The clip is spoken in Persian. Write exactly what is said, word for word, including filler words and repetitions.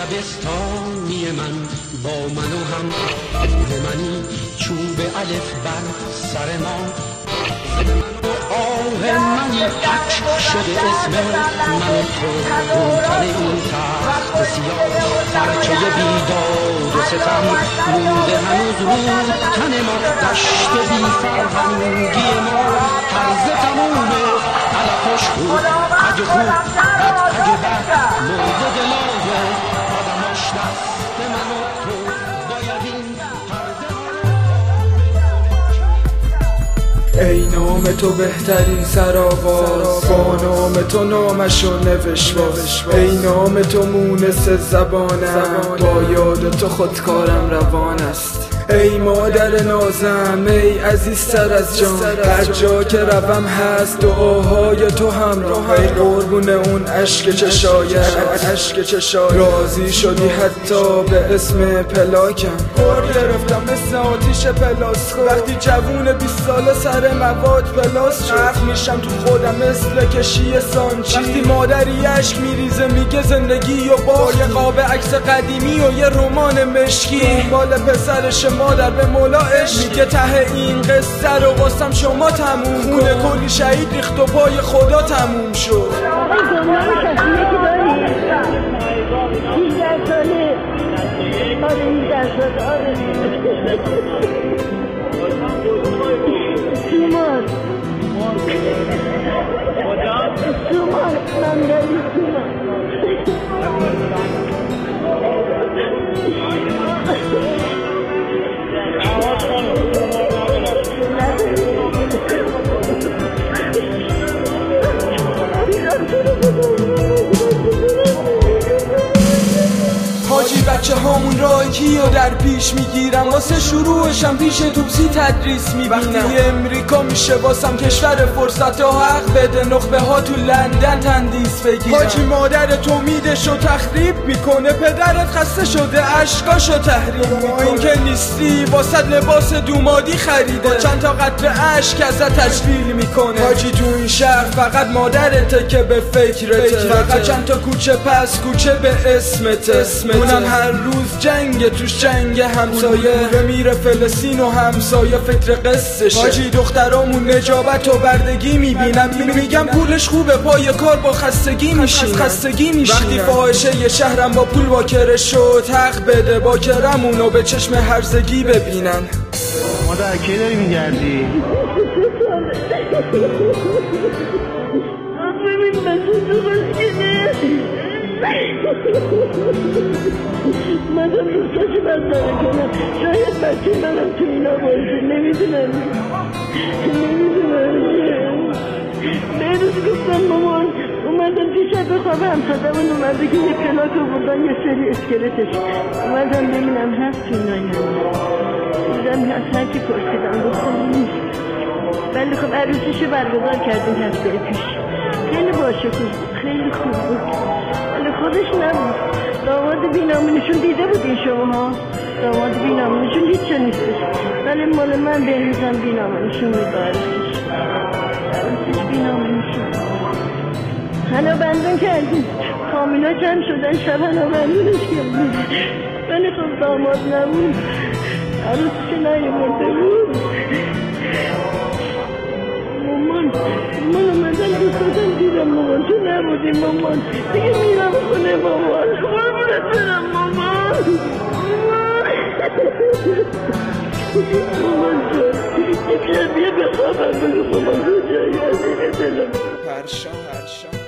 دبستانی من با من و هم منی چوب الف بر سر ما آه منی حک شده اسم من تو اونتر این تخت سیاه پرچه بیداد و ستم مونده هنوز رو تن ما دشت بی فرهنگی ما طرز تمومه علفش خوب اگه خوب بد اگه بد مورد ماه آدماش دست من و تو باید این پرده ای نام تو بهترین سرآواز با نام تو نامشو نوشواز ای نام تو مونس زبانم با یاد تو خودکارم روان است ای مادر نازم ای عزیزتر از جان هر جا که روم هست دعاهای تو همراه ای قربون اون عشق چشایت عشق چشایت راضی شدی حتی به اسم پلاکم قرب گرفتم مثل آتیش پلاسکو وقتی جوون بیست ساله سر مواد پلاس شد میشم تو خودم مثل کشی سانچی وقتی مادری عشق میریزه میگه زندگی و با یه قاب عکس قدیمی و یه رمان مشکی مال پسرش مادر به مولا عشق میگه ته این قصه رو واسم شما تموم خونه کلی شهید ریخت و پای خدا تموم شد حاجی بچه هامون راهی و در پیش میگیرم واسه شروعشم پیش توپسی تدریس میبینم وقتی امریکا میشه واسم کشور فرصت ها حق بده نخبه ها تو لندن تندیس بگیرم حاجی مادر تو میدشو تخریب میکنه پدرت خسته شده عشقاشو تحریم میکنه این که نیستی واسه لباس دومادی خریده با چند تا قطره عشق ازت تشویل میکنه حاجی تو این شهر فقط مادرته که به فکرته فقط چند تا کوچه پس کوچه به اسمت اسمت اونم هر روز جنگ توش جنگ همسایه میره فلسطین و همسایه فکر قصشه حاجی دخترامون نجابت و بردگی میبینم میگم پولش خوبه پای کار با خستگی میشین خستگی میشین وقتی فاحشه یه شهرم با پول واکره شد حق بده باکرمونو به چشم هرزگی ببینن مادر کی داری میگردی؟ مادم روستاشو برداره کنم شاید بچه منم تو اینا باشه نمیدونم نمیدونم بیروز گفتم مامان اومدم دیشب بخوابم صدامون اومده که یه پلاک آوردن یه سری اسکلتش اومدم ببینم هست تو اینا دیدم از هرکی پرسیدم گفتم نیست ولی خب عروسیشو برگزار کردیم هفته پیش خیلی باشکوه خیلی خوب بود ولی خودش نبود داماد بینامونشون دیده بودین شما ها داماد بینامونشون هیچ چه نیستش ولی مال من بهریزم بینامونشون میبارستش عروسیش بینامونشون هنو بندون کردیم کامینا جمع شدن شب هنو بندونش کردیم ولی خب داماد نبود عروسیش نیامده بود مامان مامان اومدن دوستاشم دیدم مامان تو نبودی مامان دیگه میرم خونه مامان قربونت برم مامان مامان جان یک شب یه بخوابم بگو مامان کجایی از این دلم پرشان پرشان